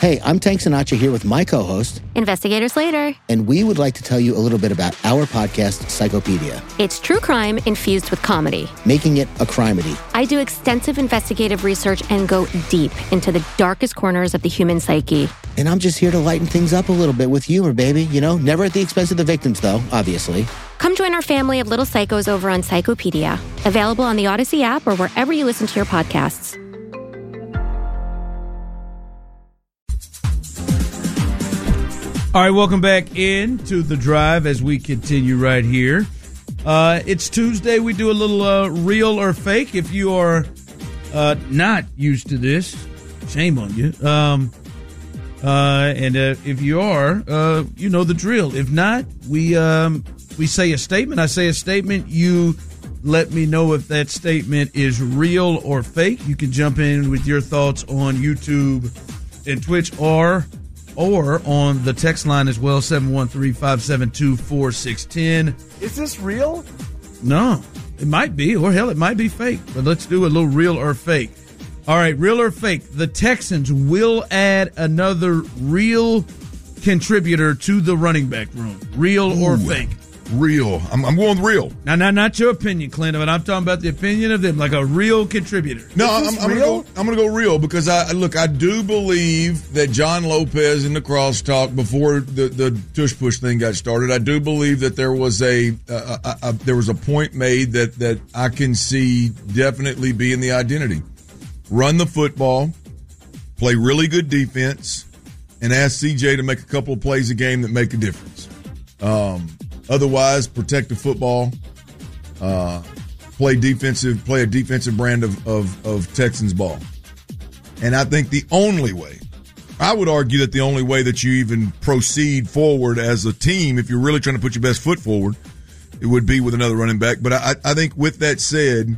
Hey, I'm Tank Sinatra here with my co-host, Investigator Slater. And we would like to tell you a little bit about our podcast, Psychopedia. It's true crime infused with comedy. Making it a crimedy. I do extensive investigative research and go deep into the darkest corners of the human psyche. And I'm just here to lighten things up a little bit with humor, baby. You know, never at the expense of the victims, though, obviously. Come join our family of little psychos over on Psychopedia. Available on the Odyssey app or wherever you listen to your podcasts. All right, welcome back into The Drive as we continue right here. It's Tuesday. We do a little real or fake. If you are not used to this, shame on you. And if you are, you know the drill. If not, we say a statement. I say a statement. You let me know if that statement is real or fake. You can jump in with your thoughts on YouTube and Twitch or on the text line as well, 713-572-4610. Is this real? No, it might be, or hell, it might be fake. But let's do a little real or fake. All right, real or fake. The Texans will add another real contributor to the running back room. Real or fake? Real. I'm going with real. Now, not your opinion, Clint, but I'm talking about the opinion of them, like a real contributor. No, I'm going to go real because I do believe that John Lopez in the crosstalk before the tush push thing got started, I do believe that there was a point made that I can see definitely being the identity. Run the football, play really good defense, and ask CJ to make a couple of plays a game that make a difference. Otherwise, protect the football, play a defensive brand of Texans ball. And I think I would argue that the only way that you even proceed forward as a team, if you're really trying to put your best foot forward, it would be with another running back. But I think with that said,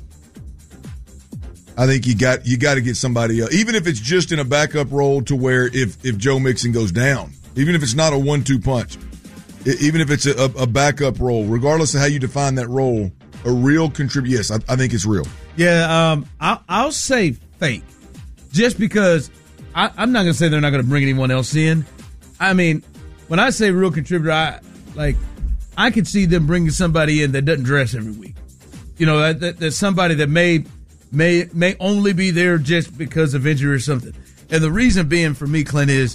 I think you got to get somebody else, even if it's just in a backup role to where if Joe Mixon goes down, even if it's not a 1-2 punch, even if it's a backup role, regardless of how you define that role, a real contributor. Yes, I think it's real. Yeah, I'll say fake, just because I'm not going to say they're not going to bring anyone else in. I mean, when I say real contributor, I could see them bringing somebody in that doesn't dress every week. You know, that's somebody that may only be there just because of injury or something. And the reason being for me, Clint, is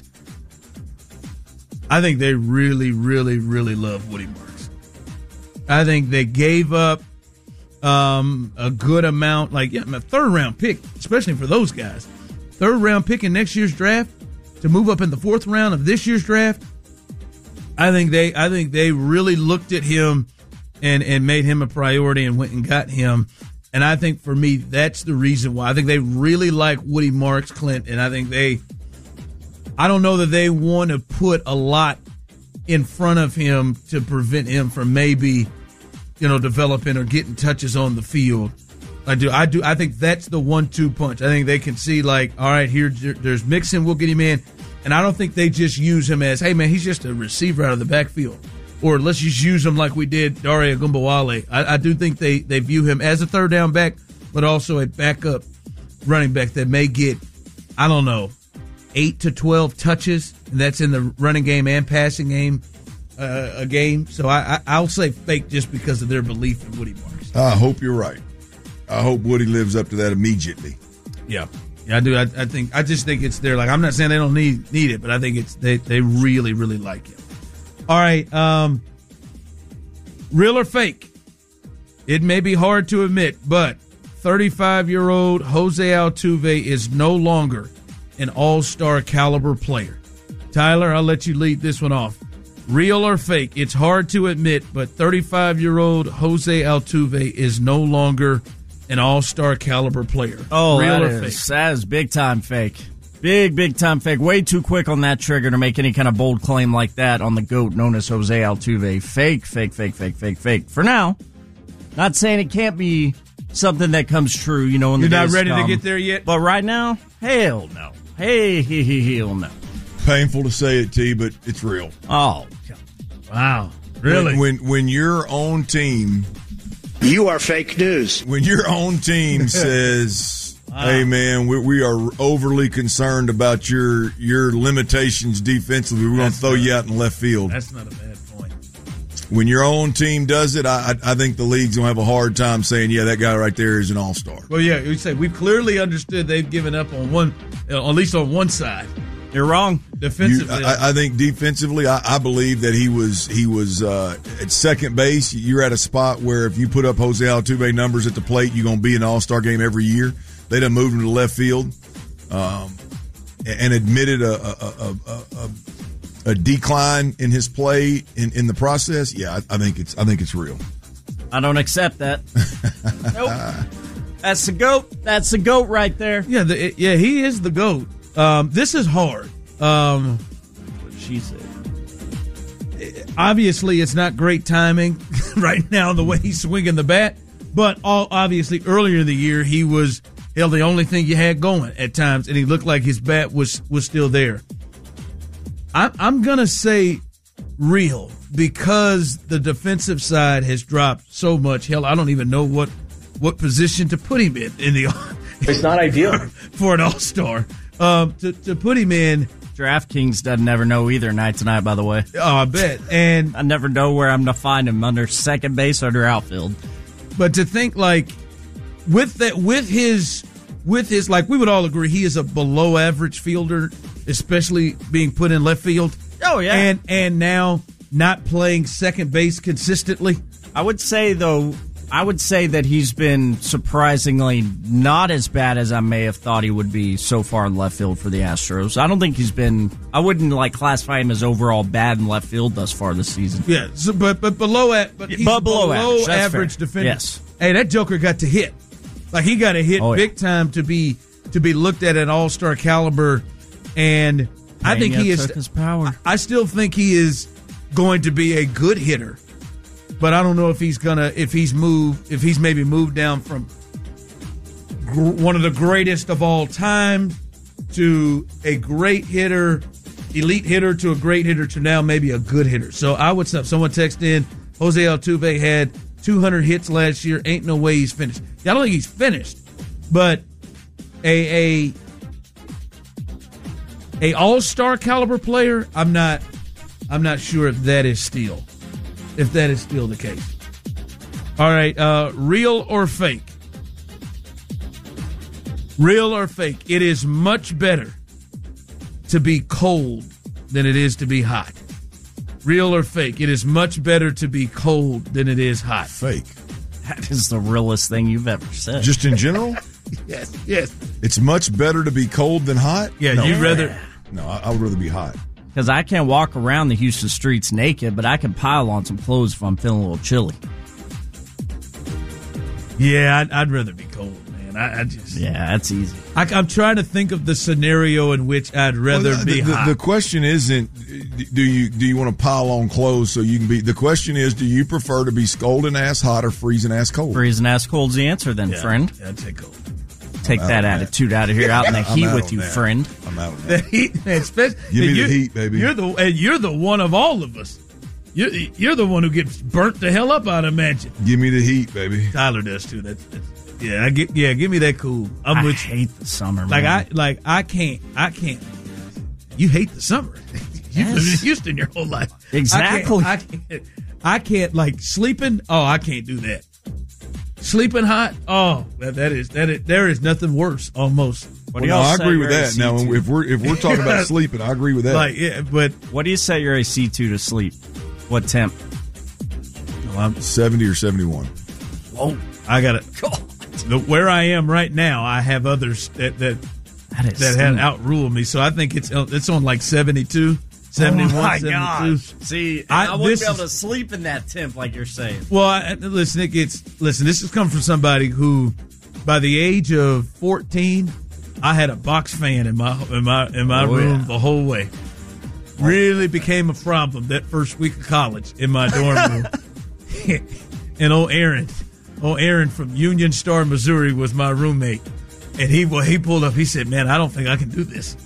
I think they really, really, really love Woody Marks. I think they gave up a good amount, a third-round pick, especially for those guys. Third-round pick in next year's draft to move up in the fourth round of this year's draft. I think they really looked at him and made him a priority and went and got him. And I think for me, that's the reason why. I think they really like Woody Marks, Clint, and I don't know that they want to put a lot in front of him to prevent him from maybe, developing or getting touches on the field. I do. I think that's the 1-2 punch. I think they can see all right, there's Mixon, we'll get him in. And I don't think they just use him as, hey man, he's just a receiver out of the backfield. Or let's just use him like we did Dare Ogunbowale. I do think they view him as a third down back, but also a backup running back that may get, 8 to 12 touches, and that's in the running game and passing game a game. So I'll say fake just because of their belief in Woody Marks. I hope you're right. I hope Woody lives up to that immediately. Yeah, I do. I just think it's there. I'm not saying they don't need it, but I think it's they really, really like it. All right, real or fake? It may be hard to admit, but 35-year-old Jose Altuve is no longer an all-star caliber player. Tyler, I'll let you lead this one off. Real or fake? It's hard to admit, but 35-year-old Jose Altuve is no longer an all-star caliber player. Oh, real or fake? That is big-time fake. Big-time fake. Way too quick on that trigger to make any kind of bold claim like that on the GOAT known as Jose Altuve. Fake. For now, not saying it can't be something that comes true, in the You're days not ready to come. to get there yet? But right now, hell no. Hell no. Painful to say it, T, but it's real. Oh, wow. Really? When your own team... You are fake news. When your own team says, Hey, man, we are overly concerned about your limitations defensively. We're going to throw you out in left field. That's not a bad point. When your own team does it, I think the league's going to have a hard time saying, yeah, that guy right there is an all-star. Well, yeah, we say we've clearly understood they've given up on one, at least on one side. You're wrong. Defensively, I think defensively, I believe that he was at second base. You're at a spot where if you put up Jose Altuve numbers at the plate, you're going to be in the All-Star game every year. They done moved him to left field, and admitted a decline in his play in the process. Yeah, I think it's real. I don't accept that. Nope. That's the GOAT. That's the GOAT right there. Yeah, he is the GOAT. This is hard. What she said. Obviously, it's not great timing right now the way he's swinging the bat. But obviously, earlier in the year, he was the only thing you had going at times, and he looked like his bat was still there. I'm gonna say real because the defensive side has dropped so much. Hell, I don't even know what position to put him in the. It's not ideal for an all-star. To put him in. DraftKings doesn't never know either night tonight, by the way. Oh, I bet. And I never know where I'm going to find him, under second base or under outfield. But to think like with his like we would all agree he is a below average fielder, especially being put in left field. Oh yeah. And now not playing second base consistently. I would say that he's been surprisingly not as bad as I may have thought he would be so far in left field for the Astros. I don't think I wouldn't classify him as overall bad in left field thus far this season. Yeah, so, but below average defender. Yes. Hey, that Joker got to hit. Like he got to hit big time to be looked at an all-star caliber, and I think he is his power. I still think he is going to be a good hitter. But I don't know if he's maybe moved down from one of the greatest of all time to a great hitter, elite hitter to a great hitter to now maybe a good hitter. So what's up? Someone texted in, Jose Altuve had 200 hits last year. Ain't no way he's finished. I don't think he's finished, but a all-star caliber player, I'm not sure if that is still the case. All right, real or fake? Real or fake? It is much better to be cold than it is to be hot. Real or fake? It is much better to be cold than it is hot. Fake. That is the realest thing you've ever said. Just in general? Yes. It's much better to be cold than hot? Yeah, no. you'd rather... No, I would rather be hot. Because I can't walk around the Houston streets naked, but I can pile on some clothes if I'm feeling a little chilly. Yeah, I'd rather be cold, man. Yeah, that's easy. I'm trying to think of the scenario in which I'd rather be hot. The question isn't do you want to pile on clothes so you can be. The question is, do you prefer to be scalding ass hot or freezing ass cold? Freezing ass cold's the answer, then, friend. Yeah, I'd take cold. Take that attitude out of here, out in the heat with you, friend. I'm out on The that. heat, man. Give me the heat, baby. You're the one of all of us. You're the one who gets burnt the hell up, I'd imagine. Give me the heat, baby. Tyler does too. Give me that cool. I hate the summer, man. I can't. You hate the summer. You've lived in Houston your whole life. Exactly. I can't like sleeping. Oh, I can't do that. Sleeping hot. Oh, there is nothing worse. Almost. I agree with that. Now, if we're talking about sleeping, I agree with that. But what do you set your AC to sleep? What temp? I'm 70 or 71. Whoa! I got it. Where I am right now, I have others that had outruled me. So I think it's on like 72, 71, oh my 72. Gosh. See, I wouldn't be able to sleep in that temp like you're saying. Well, listen. This has come from somebody who, by the age of 14, I had a box fan in my room the whole way. Really became a problem that first week of college in my dorm room. And old Aaron from Union Star, Missouri was my roommate. And he pulled up, he said, "Man, I don't think I can do this."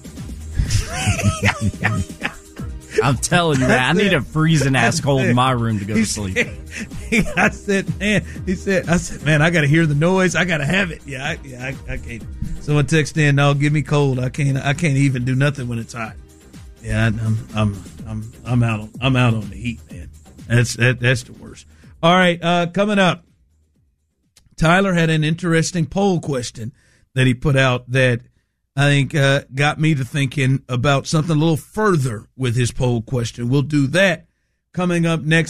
I'm telling you, man, I need a freezing ass cold in my room to go to sleep. I said, man, I got to hear the noise. I got to have it. I can't. Someone text in, no, give me cold. I can't even do nothing when it's hot. Yeah, I'm out on the heat, man. That's the worst. All right, coming up, Tyler had an interesting poll question that he put out that I think got me to thinking about something a little further with his poll question. We'll do that coming up next.